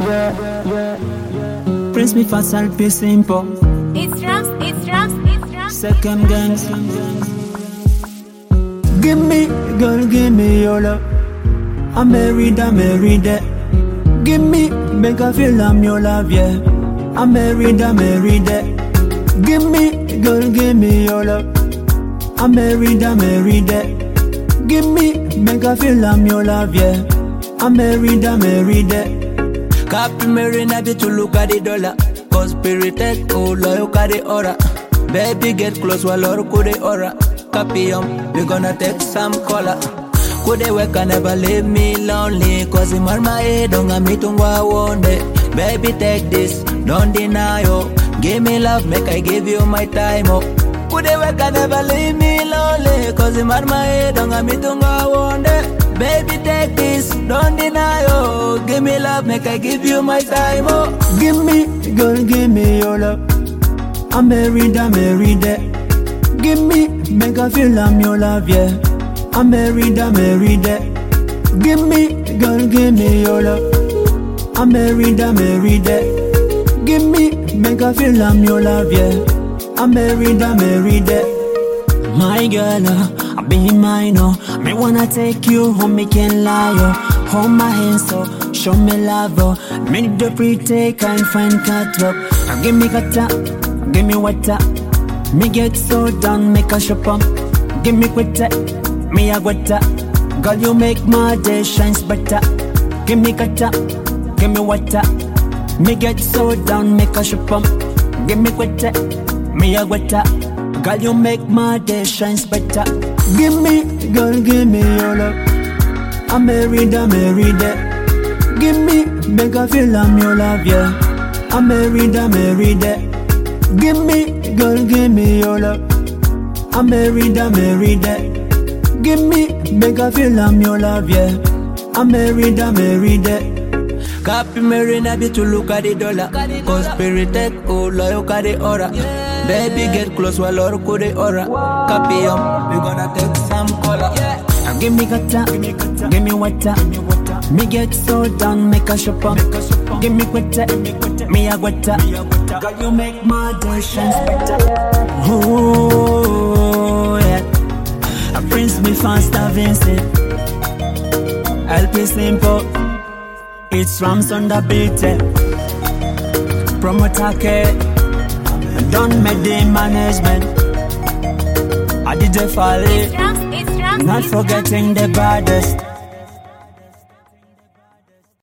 Prince me fast and be simple. It's drums. Second gangs. Give me, girl, give me your love. I'm married. Give me, make I feel I'm your love, yeah. I'm married. Give me, girl, give me your love. I'm married. Give me, make I feel I'm your love, yeah. I'm married. Copy marina be to look at the dollar. Conspirated, oh look at the aura. Baby get close while or could the aura. Copy we gonna take some color. Could they work and never leave me lonely? Cause him on my head, don't get me to one day. Baby take this, don't deny yo. Give me love, make I give you my time oh. Could they work and never leave me lonely? Cause him on my head, don't get me to one day. Baby take this, don't deny oh. Give me love, make I give you my time oh. Give me, girl, give me your love. I'm married. Give me, make I feel I'm your love, yeah. I'm married. Give me, girl, give me your love. I'm married. Give me, make I feel I'm your love, yeah. I'm married. My girl, be mine, oh. Me wanna take you home, me can't lie, oh. Hold my hands, so show me love, oh. Me need to pre-take and find cut up. Give me kata, give me water. Me get so down, make a shop up. Give me quitter, me a guata. Girl, you make my day shines better. Give me kata, give me water. Me get so down, make a shop up. Give me quitter, me a guata. Girl, you make my day shines better. Give me, girl, give me your love. I'm married. Give me, make I feel I'm your love, yeah. I'm married. Give me, girl, give me your love. I'm married. Give me, make I feel I'm your love, yeah. I'm married. Copy marina be to look at the dollar. Conspirated, oh look at the aura. Baby get close while or could the aura. Copy we gonna take some color. Give me kata, give me water. Me get so down, make a shop up. Give me quitter, me a guata. Girl, you make my day shine better. Oh yeah, a Prince me fast Vincent. LP simple. It's Rams on the beat, promoter care. Don't make the management. I did the folly, not forgetting the baddest.